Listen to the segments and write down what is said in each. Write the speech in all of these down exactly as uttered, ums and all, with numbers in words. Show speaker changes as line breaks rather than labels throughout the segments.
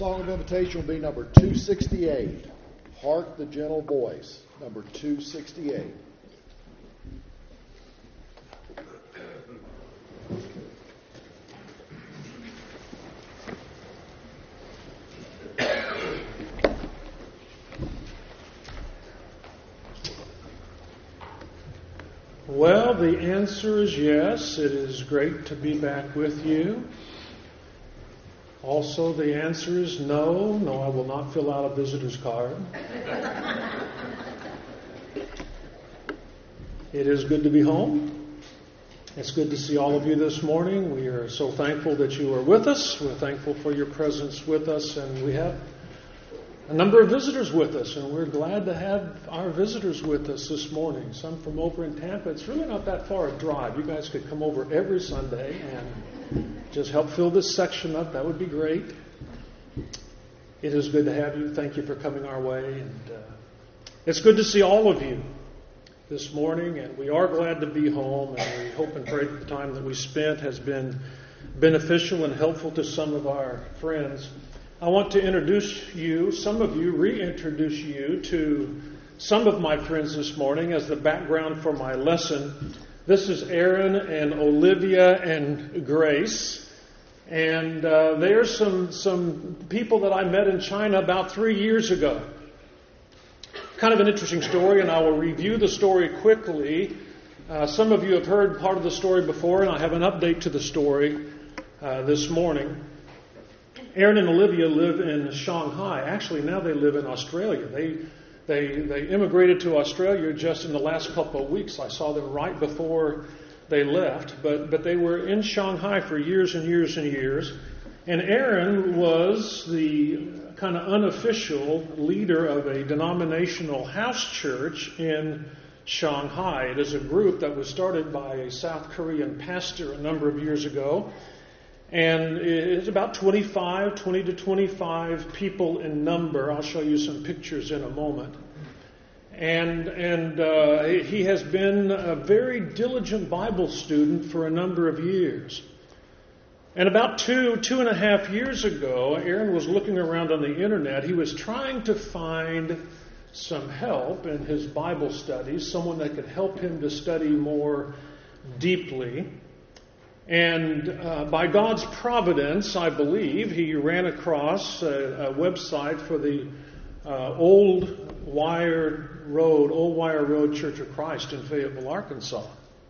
song of invitation will be number two sixty-eight, Hark the Gentle Voice, number two sixty-eight.
Well, the answer is yes. It is great to be back with you. Also, the answer is no. No, I will not fill out a visitor's card. It is good to be home. It's good to see all of you this morning. We are so thankful that you are with us. We're thankful for your presence with us, and we have a number of visitors with us, and we're glad to have our visitors with us this morning. Some from over in Tampa. It's really not that far a drive. You guys could come over every Sunday and just help fill this section up. That would be great. It is good to have you. Thank you for coming our way. And uh, it's good to see all of you this morning, and we are glad to be home, and we hope and pray that the time that we spent has been beneficial and helpful to some of our friends. I want to introduce you, some of you, reintroduce you to some of my friends this morning as the background for my lesson. This is Aaron and Olivia and Grace. And uh, they are some, some people that I met in China about three years ago. Kind of an interesting story, and I will review the story quickly. Uh, some of you have heard part of the story before, and I have an update to the story uh, this morning. Aaron and Olivia live in Shanghai. Actually, now they live in Australia. They they they immigrated to Australia just in the last couple of weeks. I saw them right before they left, but but they were in Shanghai for years and years and years. And Aaron was the kind of unofficial leader of a denominational house church in Shanghai. It is a group that was started by a South Korean pastor a number of years ago. And it's about twenty-five, twenty to twenty-five people in number. I'll show you some pictures in a moment. And and uh, he has been a very diligent Bible student for a number of years. And about two, two and a half years ago, Aaron was looking around on the internet. He was trying to find some help in his Bible studies, someone that could help him to study more deeply. And uh, by God's providence, I believe, he ran across a, a website for the uh, Old Wire Road, Old Wire Road Church of Christ in Fayetteville, Arkansas.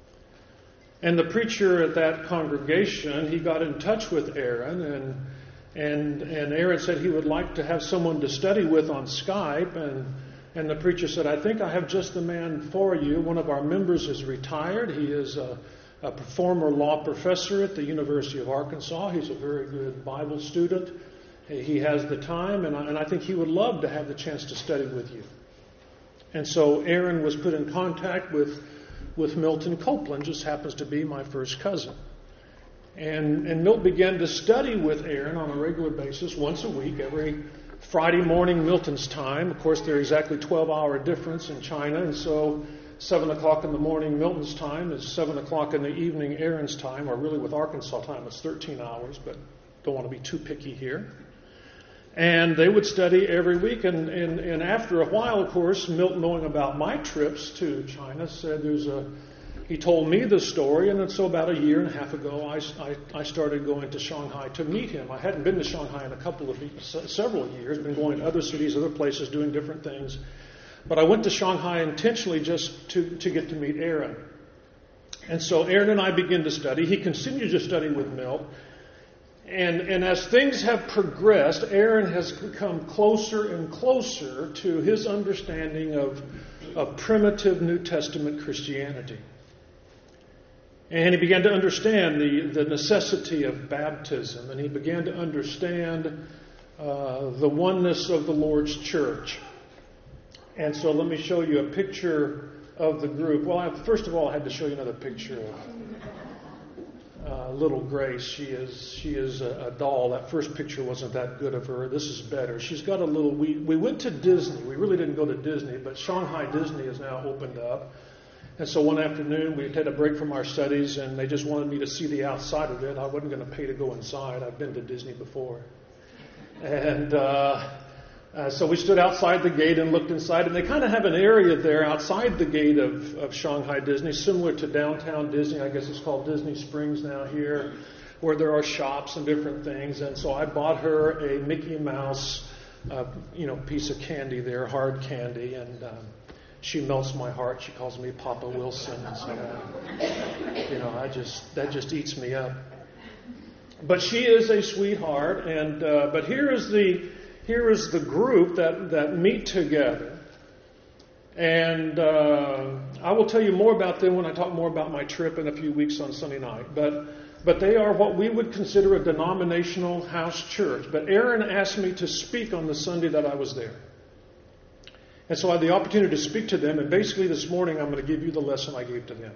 And the preacher at that congregation, he got in touch with Aaron, and and and Aaron said he would like to have someone to study with on Skype, and and the preacher said, "I think I have just the man for you. One of our members is retired. He is a a former law professor at the University of Arkansas. He's a very good Bible student. He has the time, and I, and I think he would love to have the chance to study with you." And so Aaron was put in contact with, with Milton Copeland, just happens to be my first cousin. And, and Milt began to study with Aaron on a regular basis, once a week, every Friday morning Milton's time. Of course, they're exactly twelve-hour difference in China, and so seven o'clock in the morning Milton's time is seven o'clock in the evening Aaron's time, or really with Arkansas time it's thirteen hours, but don't want to be too picky here. And they would study every week, and, and, and after a while, of course, Milt, knowing about my trips to China, said there's a, he told me the story, and then so about a year and a half ago I, I, I started going to Shanghai to meet him. I hadn't been to Shanghai in a couple of several years, been going to other cities, other places, doing different things. But I went to Shanghai intentionally just to, to get to meet Aaron. And so Aaron and I began to study. He continued to study with Milt. And, and as things have progressed, Aaron has come closer and closer to his understanding of, of primitive New Testament Christianity. And he began to understand the, the necessity of baptism. And he began to understand uh, the oneness of the Lord's church. And so let me show you a picture of the group. Well, I, first of all, I had to show you another picture of uh, little Grace. She is she is a, a doll. That first picture wasn't that good of her. This is better. She's got a little... We, we went to Disney. We really didn't go to Disney, but Shanghai Disney is now opened up. And so one afternoon, we had a break from our studies, and they just wanted me to see the outside of it. I wasn't going to pay to go inside. I've been to Disney before. And uh, uh, so we stood outside the gate and looked inside, and they kind of have an area there outside the gate of, of Shanghai Disney, similar to downtown Disney. I guess it's called Disney Springs now here, where there are shops and different things. And so I bought her a Mickey Mouse, uh, you know, piece of candy there, hard candy, and um, she melts my heart. She calls me Papa Wilson, and so uh, you know, I just that just eats me up. But she is a sweetheart, and uh, but here is the here is the group that that meet together, and uh, I will tell you more about them when I talk more about my trip in a few weeks on Sunday night. But but they are what we would consider a denominational house church. But Aaron asked me to speak on the Sunday that I was there. And so I had the opportunity to speak to them, and basically this morning I'm going to give you the lesson I gave to them.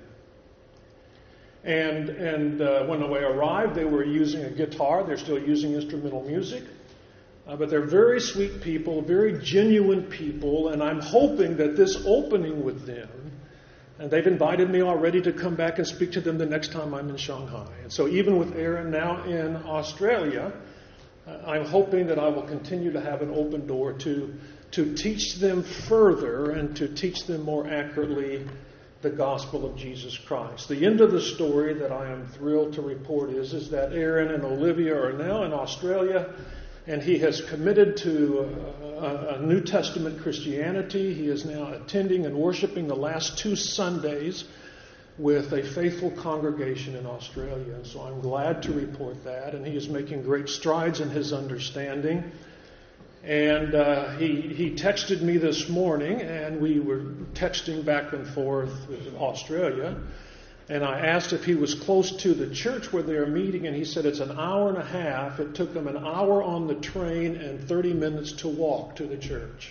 And and uh, when I arrived, they were using a guitar. They're still using instrumental music. Uh, but they're very sweet people, very genuine people, and I'm hoping that this opening with them, and they've invited me already to come back and speak to them the next time I'm in Shanghai. And so even with Aaron now in Australia, uh, I'm hoping that I will continue to have an open door to to teach them further and to teach them more accurately the gospel of Jesus Christ. The end of the story that I am thrilled to report is, is that Aaron and Olivia are now in Australia, and he has committed to a, a New Testament Christianity. He is now attending and worshiping the last two Sundays with a faithful congregation in Australia. And so I'm glad to report that, and he is making great strides in his understanding. And uh, he he texted me this morning, and we were texting back and forth with Australia. And I asked if he was close to the church where they are meeting, and he said it's an hour and a half. It took him an hour on the train and thirty minutes to walk to the church.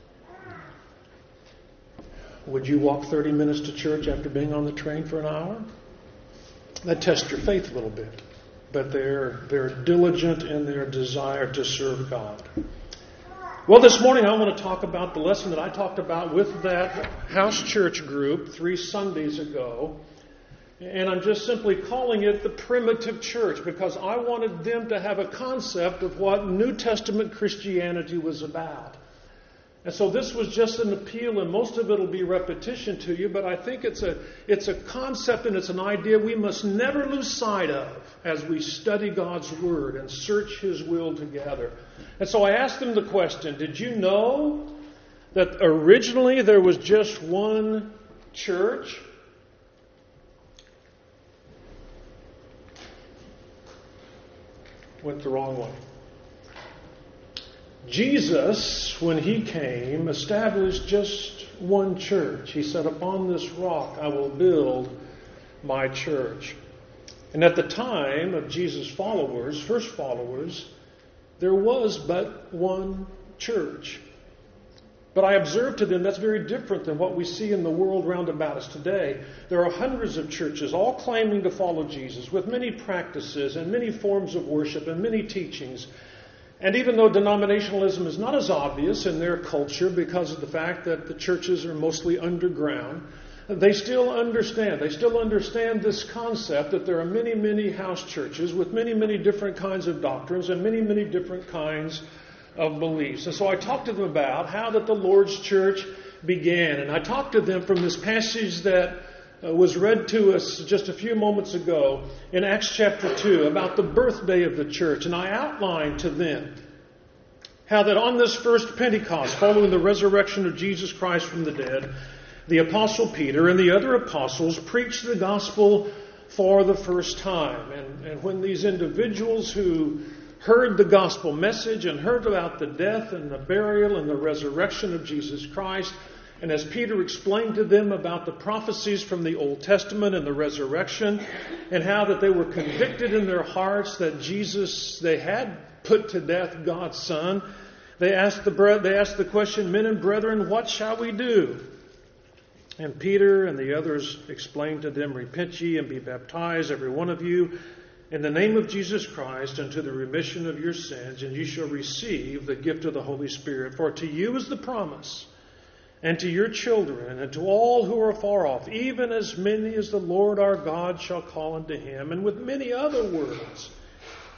Would you walk thirty minutes to church after being on the train for an hour? That tests your faith a little bit. But they're they're diligent in their desire to serve God. Well, this morning I want to talk about the lesson that I talked about with that house church group three Sundays ago. And I'm just simply calling it the primitive church because I wanted them to have a concept of what New Testament Christianity was about. And so this was just an appeal, and most of it will be repetition to you, but I think it's a it's a concept and it's an idea we must never lose sight of as we study God's Word and search His will together. And so I asked them the question, did you know that originally there was just one church? Went the wrong way. Jesus, when He came, established just one church. He said, upon this rock I will build my church. And at the time of Jesus' followers, first followers, there was but one church. But I observed to them that's very different than what we see in the world round about us today. There are hundreds of churches, all claiming to follow Jesus, with many practices and many forms of worship and many teachings. And even though denominationalism is not as obvious in their culture because of the fact that the churches are mostly underground, they still understand. They still understand this concept that there are many, many house churches with many, many different kinds of doctrines and many, many different kinds of beliefs. And so I talked to them about how that the Lord's church began. And I talked to them from this passage that uh, was read to us just a few moments ago in Acts chapter two about the birthday of the church. And I outlined to them how that on this first Pentecost, following the resurrection of Jesus Christ from the dead, the Apostle Peter and the other apostles preached the gospel for the first time. And, and when these individuals who heard the gospel message and heard about the death and the burial and the resurrection of Jesus Christ, and as Peter explained to them about the prophecies from the Old Testament and the resurrection, and how that they were convicted in their hearts that Jesus, they had put to death God's Son, they asked the, they asked the question, men and brethren, what shall we do? And Peter and the others explained to them, repent ye and be baptized, every one of you, in the name of Jesus Christ, unto the remission of your sins, and you shall receive the gift of the Holy Spirit. For to you is the promise, and to your children, and to all who are far off, even as many as the Lord our God shall call unto him. And with many other words,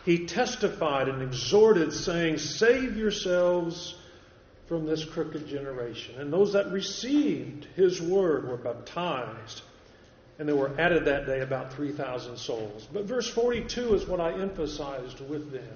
he testified and exhorted, saying, "Save yourselves from this crooked generation." And those that received his word were baptized. And there were added that day about three thousand souls. But verse forty-two is what I emphasized with them,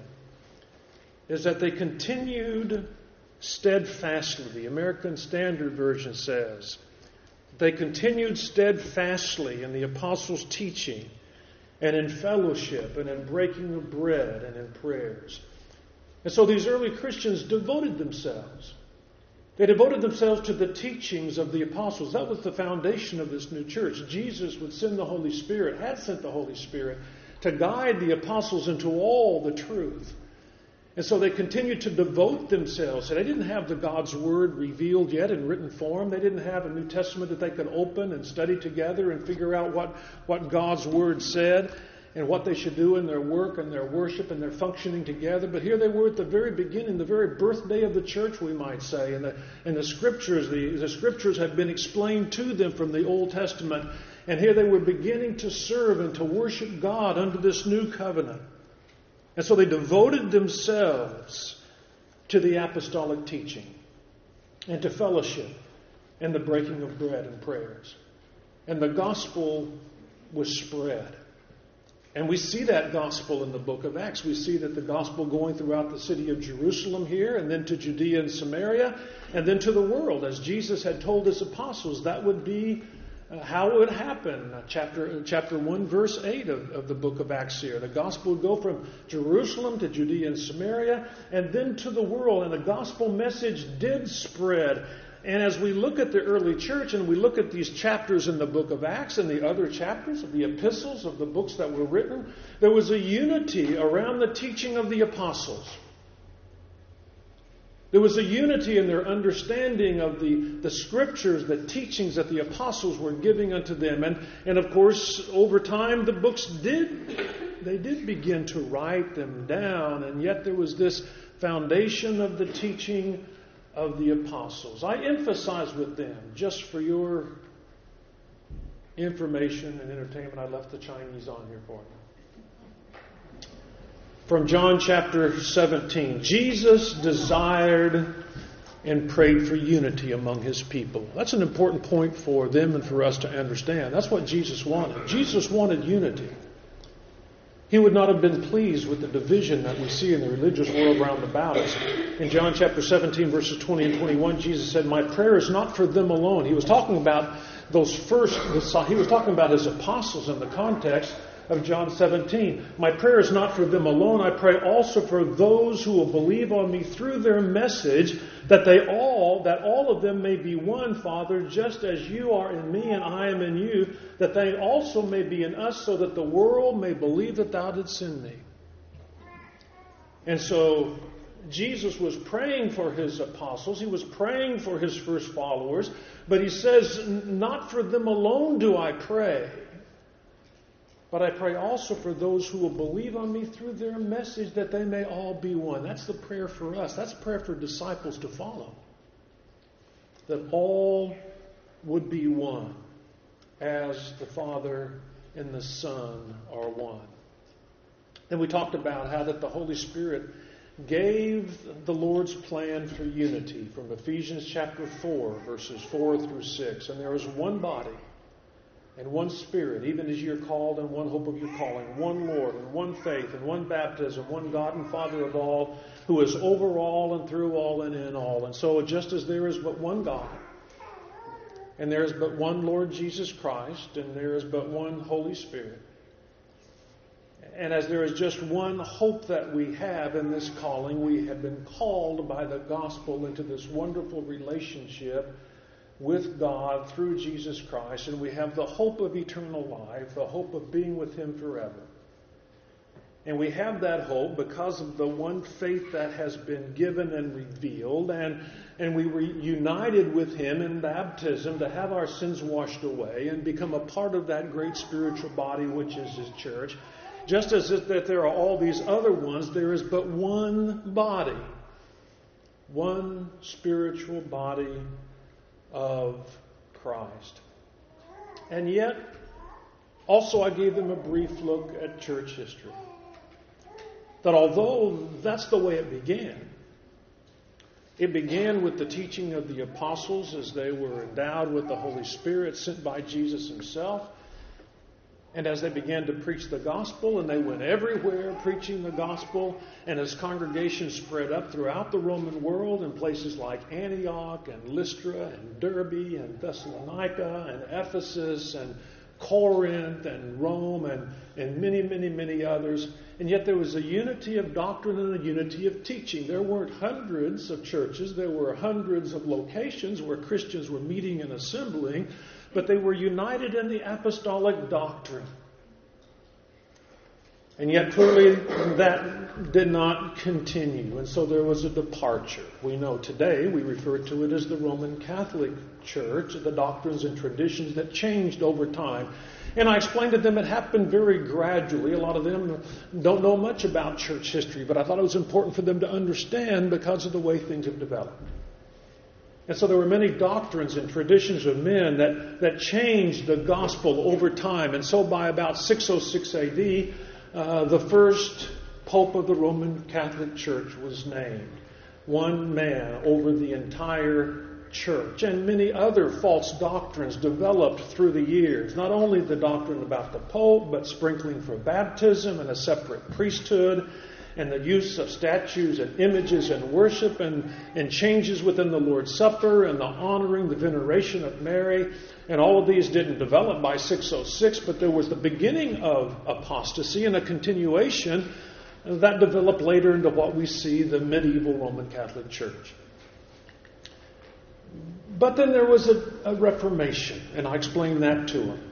is that they continued steadfastly. The American Standard Version says, they continued steadfastly in the apostles' teaching and in fellowship and in breaking of bread and in prayers. And so these early Christians devoted themselves. They devoted themselves to the teachings of the apostles. That was the foundation of this new church. Jesus would send the Holy Spirit, had sent the Holy Spirit, to guide the apostles into all the truth. And so they continued to devote themselves. And they didn't have the God's Word revealed yet in written form. They didn't have a New Testament that they could open and study together and figure out what, what God's Word said and what they should do in their work and their worship and their functioning together. But here they were at the very beginning, the very birthday of the church, we might say. And the, and the scriptures, the, the scriptures had been explained to them from the Old Testament. And here they were beginning to serve and to worship God under this new covenant. And so they devoted themselves to the apostolic teaching and to fellowship and the breaking of bread and prayers. And the gospel was spread. And we see that gospel in the book of Acts. We see that the gospel going throughout the city of Jerusalem here, and then to Judea and Samaria, and then to the world. As Jesus had told his apostles, that would be uh, how it would happen. Uh, chapter, chapter one, verse eight of, of the book of Acts here. The gospel would go from Jerusalem to Judea and Samaria, and then to the world. And the gospel message did spread. And as we look at the early church and we look at these chapters in the book of Acts and the other chapters of the epistles of the books that were written, there was a unity around the teaching of the apostles. There was a unity in their understanding of the, the scriptures, the teachings that the apostles were giving unto them. And, and of course, over time, the books did, they did begin to write them down. And yet there was this foundation of the teaching of the apostles. I emphasize with them, just for your information and entertainment, I left the Chinese on here for you. From John chapter seventeen, Jesus desired and prayed for unity among his people. That's an important point for them and for us to understand. That's what Jesus wanted. Jesus wanted unity. He would not have been pleased with the division that we see in the religious world round about us. In John chapter seventeen, verses twenty and twenty-one, Jesus said, "My prayer is not for them alone." He was talking about those first, he was talking about his apostles in the context of John seventeen. "My prayer is not for them alone. I pray also for those who will believe on me through their message, that they all, that all of them may be one, Father, just as you are in me and I am in you, that they also may be in us, so that the world may believe that thou didst send me." And so Jesus was praying for his apostles. He was praying for his first followers. But he says, not for them alone do I pray, but I pray also for those who will believe on me through their message, that they may all be one. That's the prayer for us. That's prayer for disciples to follow. That all would be one, as the Father and the Son are one. Then we talked about how that the Holy Spirit gave the Lord's plan for unity from Ephesians chapter four, verses four through six. And there is one body and one Spirit, even as you're called, and one hope of your calling, one Lord, and one faith, and one baptism, one God and Father of all, who is over all and through all and in all. And so just as there is but one God, and there is but one Lord Jesus Christ, and there is but one Holy Spirit, and as there is just one hope that we have in this calling, we have been called by the gospel into this wonderful relationship with God through Jesus Christ, and we have the hope of eternal life, the hope of being with Him forever. And we have that hope because of the one faith that has been given and revealed, and, and we were united with Him in baptism to have our sins washed away and become a part of that great spiritual body which is His church. Just as if that there are all these other ones, there is but one body, one spiritual body of Christ. And yet, also I gave them a brief look at church history. that although that's the way it began, it began with the teaching of the apostles as they were endowed with the Holy Spirit sent by Jesus himself. And as they began to preach the gospel, and they went everywhere preaching the gospel, and as congregations spread up throughout the Roman world in places like Antioch and Lystra and Derbe and Thessalonica and Ephesus and Corinth and Rome and, and many, many, many others. And yet there was a unity of doctrine and a unity of teaching. There weren't hundreds of churches. There were hundreds of locations where Christians were meeting and assembling, but they were united in the apostolic doctrine. And yet clearly that did not continue. And so there was a departure. We know today we refer to it as the Roman Catholic Church, the doctrines and traditions that changed over time. And I explained to them it happened very gradually. A lot of them don't know much about church history, but I thought it was important for them to understand because of the way things have developed. And so there were many doctrines and traditions of men that, that changed the gospel over time. And so by about six oh six A D, uh, the first Pope of the Roman Catholic Church was named. One man over the entire church. And many other false doctrines developed through the years. Not only the doctrine about the Pope, but sprinkling for baptism and a separate priesthood, and the use of statues and images and worship, and, and changes within the Lord's Supper, and the honoring, the veneration of Mary. And all of these didn't develop by six oh six, but there was the beginning of apostasy and a continuation that developed later into what we see the medieval Roman Catholic Church. But then there was a, a Reformation, and I explained that to them.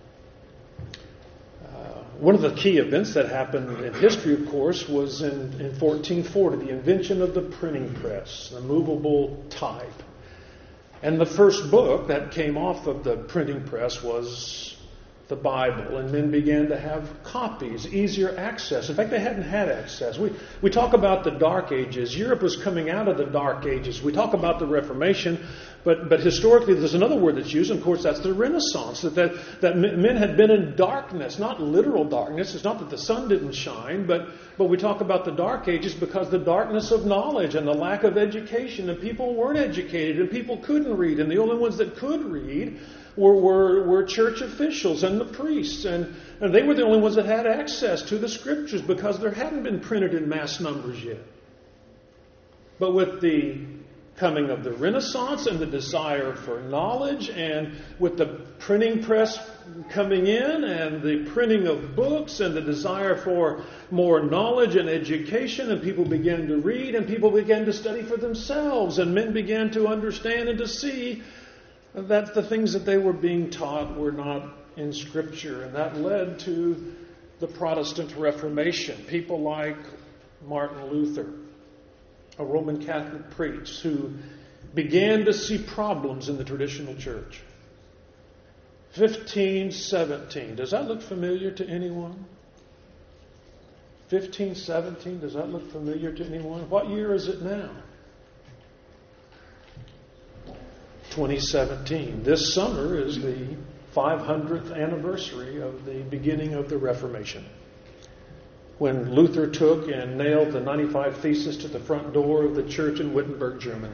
One of the key events that happened in history, of course, was in, in fourteen forty, the invention of the printing press, the movable type. And the first book that came off of the printing press was the Bible, and men began to have copies, easier access. In fact, they hadn't had access. We we talk about the Dark Ages. Europe was coming out of the Dark Ages. We talk about the Reformation, but but historically there's another word that's used, and of course that's the Renaissance, that, that, that men had been in darkness, not literal darkness. It's not that the sun didn't shine, but, but we talk about the Dark Ages because the darkness of knowledge and the lack of education, and people weren't educated, and people couldn't read, and the only ones that could read Were, were, were church officials and the priests, and, and they were the only ones that had access to the Scriptures because there hadn't been printed in mass numbers yet. But with the coming of the Renaissance and the desire for knowledge, and with the printing press coming in and the printing of books and the desire for more knowledge and education, and people began to read and people began to study for themselves, and men began to understand and to see that the things that they were being taught were not in Scripture. And that led to the Protestant Reformation. People like Martin Luther, a Roman Catholic priest, who began to see problems in the traditional church. fifteen seventeen. Does that look familiar to anyone? fifteen seventeen. Does that look familiar to anyone? What year is it now? twenty seventeen. This summer is the five hundredth anniversary of the beginning of the Reformation, when Luther took and nailed the ninety-five Theses to the front door of the church in Wittenberg, Germany.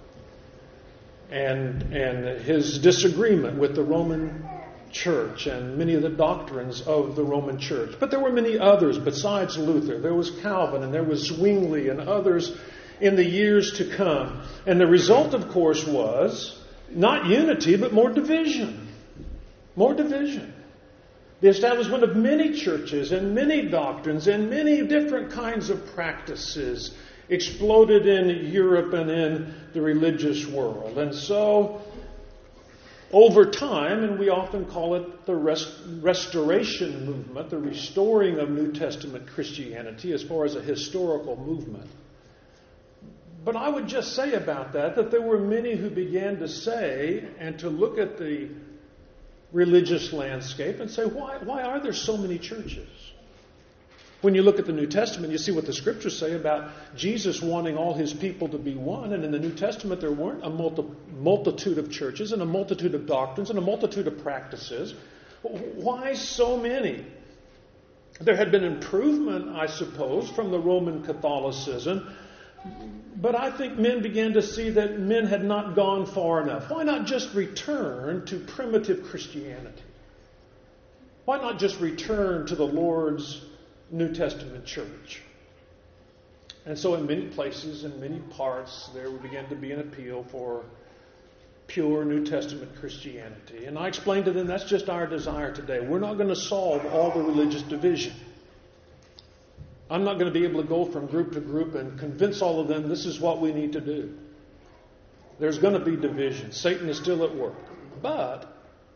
And, and his disagreement with the Roman Church and many of the doctrines of the Roman Church. But there were many others besides Luther. There was Calvin, and there was Zwingli, and others in the years to come. And the result, of course, was not unity, but more division. More division. The establishment of many churches and many doctrines and many different kinds of practices exploded in Europe and in the religious world. And so, over time, and we often call it the rest, restoration movement, the restoring of New Testament Christianity as far as a historical movement. But I would just say about that, that there were many who began to say and to look at the religious landscape and say, why, why are there so many churches? When you look at the New Testament, you see what the Scriptures say about Jesus wanting all His people to be one. And in the New Testament, there weren't a multi, multitude of churches and a multitude of doctrines and a multitude of practices. Why so many? There had been improvement, I suppose, from the Roman Catholicism, but I think men began to see that men had not gone far enough. Why not just return to primitive Christianity? Why not just return to the Lord's New Testament church? And so in many places, in many parts, there began to be an appeal for pure New Testament Christianity. And I explained to them that's just our desire today. We're not going to solve all the religious division. I'm not going to be able to go from group to group and convince all of them this is what we need to do. There's going to be division. Satan is still at work. But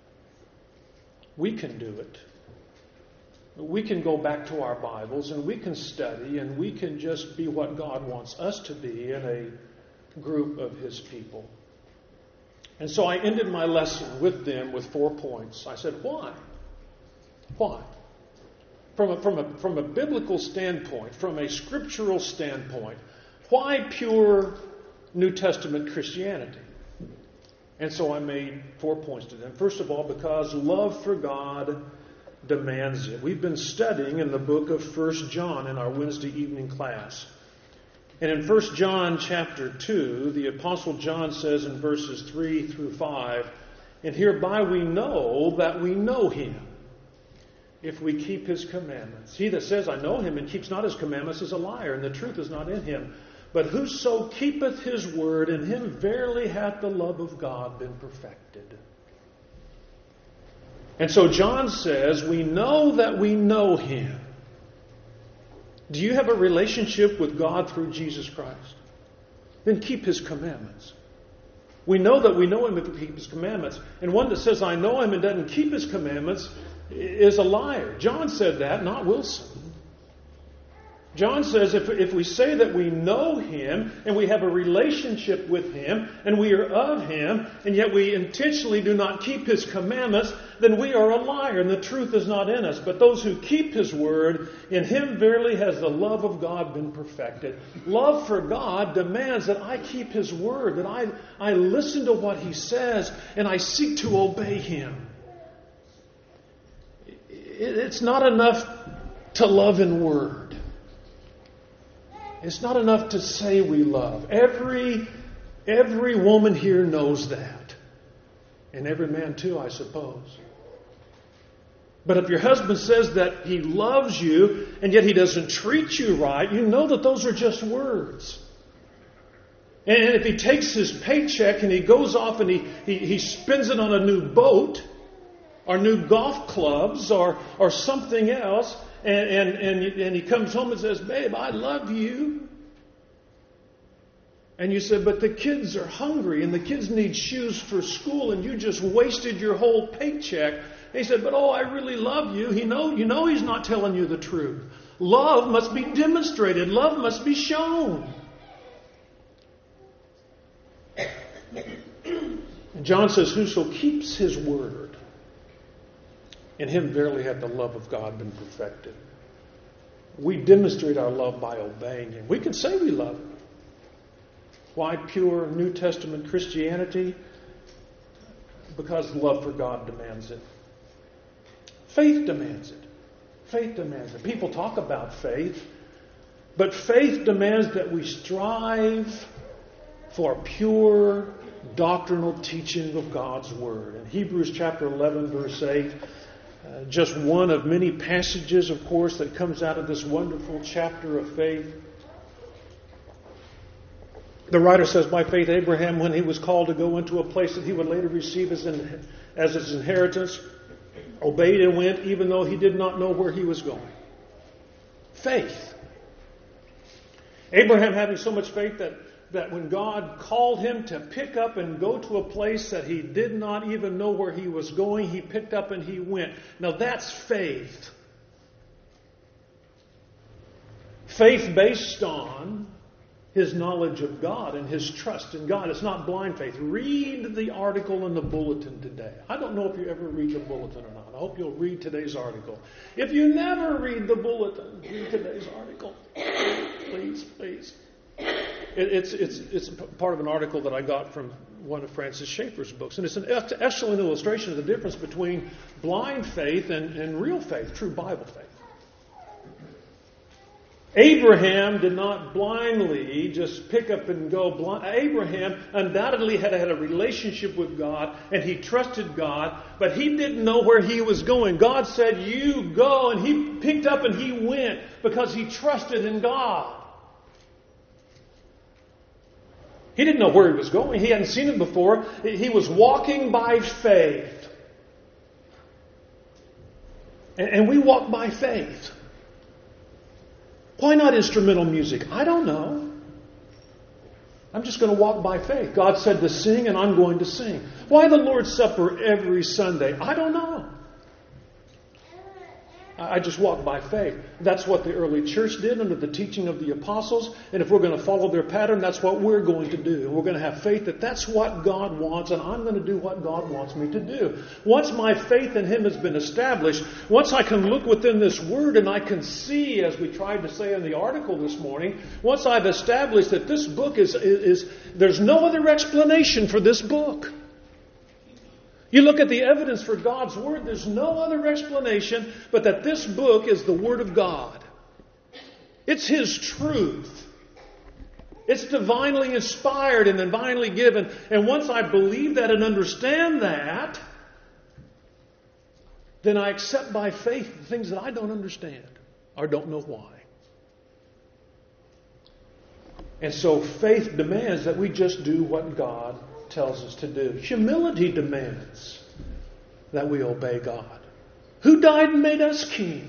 we can do it. We can go back to our Bibles and we can study and we can just be what God wants us to be in a group of His people. And so I ended my lesson with them with four points. I said, why? Why? From a, from a, from a biblical standpoint, from a scriptural standpoint, why pure New Testament Christianity? And so I made four points to them. First of all, because love for God demands it. We've been studying in the book of First John in our Wednesday evening class. And in First John chapter two, the Apostle John says in verses three through five, and hereby we know that we know Him, if we keep His commandments. He that says, I know Him, and keeps not His commandments is a liar, and the truth is not in him. But whoso keepeth His word, in him verily hath the love of God been perfected. And so John says, we know that we know Him. Do you have a relationship with God through Jesus Christ? Then keep His commandments. We know that we know Him if we keep His commandments. And one that says, I know Him and doesn't keep His commandments is a liar. John said that, not Wilson. John says if, if we say that we know Him and we have a relationship with Him and we are of Him and yet we intentionally do not keep His commandments, then we are a liar and the truth is not in us. But those who keep His word, in Him verily has the love of God been perfected. Love for God demands that I keep His word, that I, I listen to what He says and I seek to obey Him. It, it's not enough to love in word. It's not enough to say we love. Every, every woman here knows that. And every man too, I suppose. But if your husband says that he loves you and yet he doesn't treat you right, you know that those are just words. And if he takes his paycheck and he goes off and he, he, he spends it on a new boat or new golf clubs or, or something else, And, and, and, and he comes home and says, babe, I love you. And you said, but the kids are hungry and the kids need shoes for school and you just wasted your whole paycheck. And he said, but oh, I really love you. He know, you know he's not telling you the truth. Love must be demonstrated. Love must be shown. And John says, whoso keeps his word, in him verily hath the love of God been perfected. We demonstrate our love by obeying Him. We can say we love Him. Why pure New Testament Christianity? Because love for God demands it. Faith demands it. Faith demands it. People talk about faith, but faith demands that we strive for pure doctrinal teaching of God's Word. In Hebrews chapter eleven, verse eight, Uh, just one of many passages, of course, that comes out of this wonderful chapter of faith. The writer says, by faith Abraham, when he was called to go into a place that he would later receive as, in, as his inheritance, obeyed and went, even though he did not know where he was going. Faith. Abraham having so much faith that that when God called him to pick up and go to a place that he did not even know where he was going, he picked up and he went. Now that's faith. Faith based on his knowledge of God and his trust in God. It's not blind faith. Read the article in the bulletin today. I don't know if you ever read the bulletin or not. I hope you'll read today's article. If you never read the bulletin, read today's article. Please, please. It, it's, it's, it's part of an article that I got from one of Francis Schaeffer's books. And it's an excellent illustration of the difference between blind faith and, and real faith, true Bible faith. Abraham did not blindly just pick up and go blind. Abraham undoubtedly had had a relationship with God and he trusted God, but he didn't know where he was going. God said, "You go," and he picked up and he went because he trusted in God. He didn't know where he was going. He hadn't seen it before. He was walking by faith. And we walk by faith. Why not instrumental music? I don't know. I'm just going to walk by faith. God said to sing, and I'm going to sing. Why the Lord's Supper every Sunday? I don't know. I just walk by faith. That's what the early church did under the teaching of the apostles. And if we're going to follow their pattern, that's what we're going to do. And we're going to have faith that that's what God wants, and I'm going to do what God wants me to do. Once my faith in Him has been established, once I can look within this Word and I can see, as we tried to say in the article this morning, once I've established that this book is, is, is there's no other explanation for this book. You look at the evidence for God's Word, there's no other explanation but that this book is the Word of God. It's His truth. It's divinely inspired and divinely given. And once I believe that and understand that, then I accept by faith the things that I don't understand or don't know why. And so faith demands that we just do what God tells us to do. Humility demands that we obey God, who died and made us king.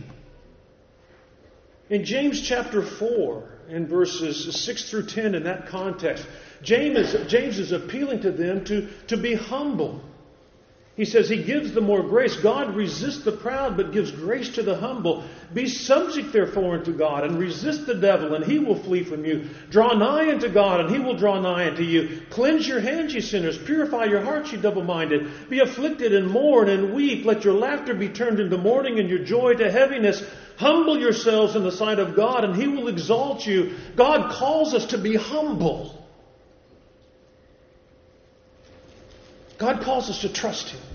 In James chapter four, in verses six through ten, in that context, James is, James is appealing to them to, to be humble. He says He gives the more grace. God resists the proud, but gives grace to the humble. Be subject, therefore, unto God, and resist the devil, and he will flee from you. Draw nigh unto God, and He will draw nigh unto you. Cleanse your hands, ye sinners. Purify your hearts, ye double-minded. Be afflicted, and mourn, and weep. Let your laughter be turned into mourning, and your joy to heaviness. Humble yourselves in the sight of God, and He will exalt you. God calls us to be humble. God calls us to trust Him.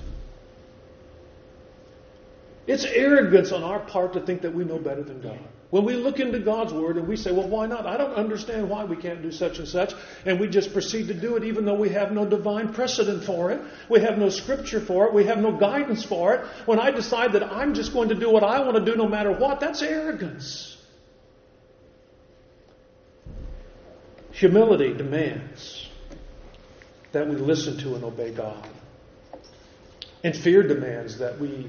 It's arrogance on our part to think that we know better than God. When we look into God's Word and we say, well, why not? I don't understand why we can't do such and such. And we just proceed to do it even though we have no divine precedent for it. We have no scripture for it. We have no guidance for it. When I decide that I'm just going to do what I want to do no matter what, that's arrogance. Humility demands that we listen to and obey God. And fear demands that we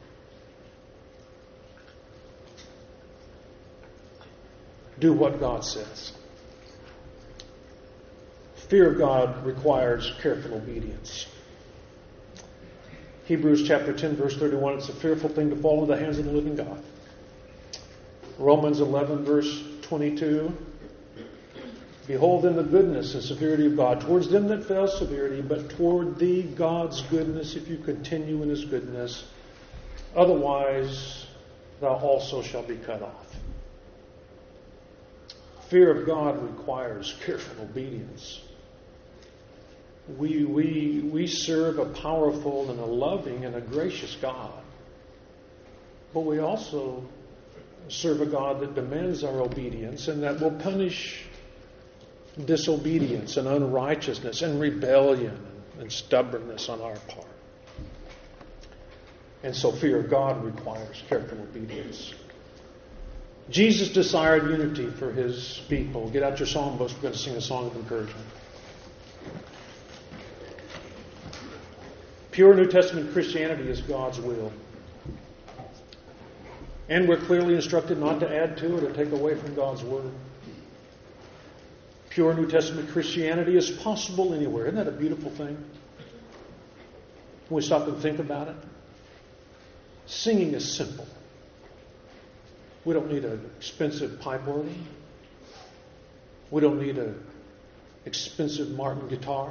do what God says. Fear of God requires careful obedience. Hebrews chapter ten, verse thirty-one, it's a fearful thing to fall into the hands of the living God. Romans eleven, verse twenty-two, behold then the goodness and severity of God towards them that fell severity, but toward thee God's goodness, if you continue in His goodness. Otherwise thou also shalt be cut off. Fear of God requires careful obedience. We, we, we serve a powerful and a loving and a gracious God. But we also serve a God that demands our obedience and that will punish disobedience and unrighteousness and rebellion and stubbornness on our part. And so fear of God requires careful obedience. Jesus desired unity for His people. Get out your songbooks. We're going to sing a song of encouragement. Pure New Testament Christianity is God's will. And we're clearly instructed not to add to it or take away from God's Word. Pure New Testament Christianity is possible anywhere. Isn't that a beautiful thing? Can we stop and think about it? Singing is simple. We don't need an expensive pipe organ. We don't need an expensive Martin guitar.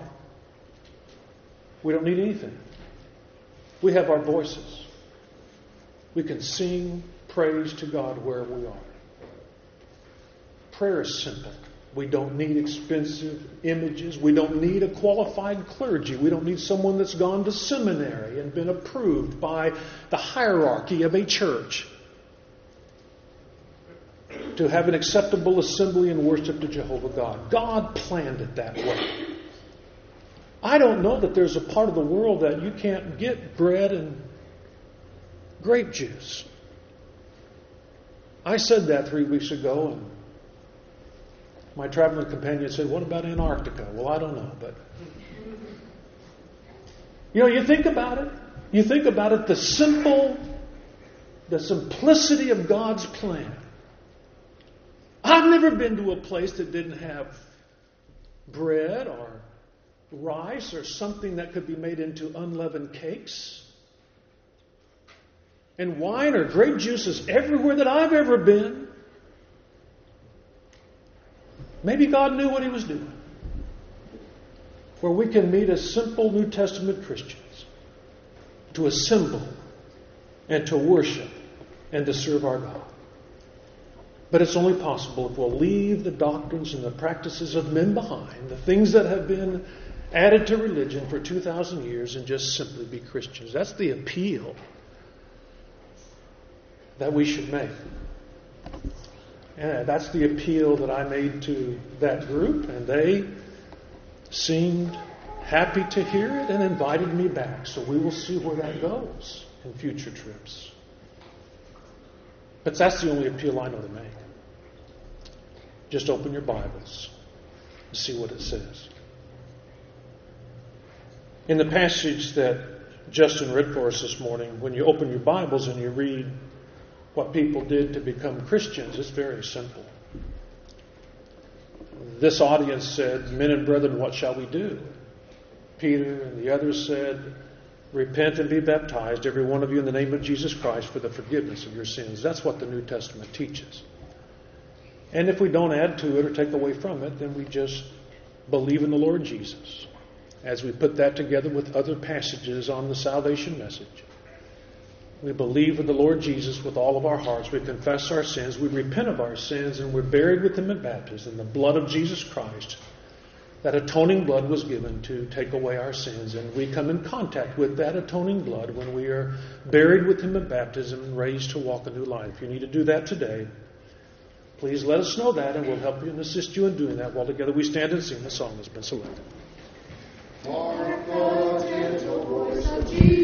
We don't need anything. We have our voices. We can sing praise to God wherever we are. Prayer is simple. We don't need expensive images. We don't need a qualified clergy. We don't need someone that's gone to seminary and been approved by the hierarchy of a church. to have an acceptable assembly and worship to Jehovah God. God planned it that way. I don't know that there's a part of the world that you can't get bread and grape juice. I said that three weeks ago, and my traveling companion said, "What about Antarctica?" Well, I don't know, but you know, you think about it. You think about it, the simple, the simplicity of God's plan. I've never been to a place that didn't have bread or rice or something that could be made into unleavened cakes. And wine or grape juice is everywhere that I've ever been. Maybe God knew what He was doing. Where we can meet as simple New Testament Christians to assemble and to worship and to serve our God. But it's only possible if we'll leave the doctrines and the practices of men behind, the things that have been added to religion for two thousand years, and just simply be Christians. That's the appeal that we should make. And that's the appeal that I made to that group, and they seemed happy to hear it and invited me back. So we will see where that goes in future trips. But that's the only appeal I know to make. Just open your Bibles and see what it says. In the passage that Justin read for us this morning, when you open your Bibles and you read what people did to become Christians, it's very simple. This audience said, "Men and brethren, what shall we do?" Peter and the others said, "Repent and be baptized, every one of you, in the name of Jesus Christ for the forgiveness of your sins." That's what the New Testament teaches. And if we don't add to it or take away from it, then we just believe in the Lord Jesus. As we put that together with other passages on the salvation message, we believe in the Lord Jesus with all of our hearts. We confess our sins. We repent of our sins, and we're buried with Him in baptism. The blood of Jesus Christ, that atoning blood, was given to take away our sins. And we come in contact with that atoning blood when we are buried with Him in baptism and raised to walk a new life. If you need to do that today, please let us know that, and we'll help you and assist you in doing that while together we stand and sing the song that's been selected.
Hark the gentle voice of Jesus.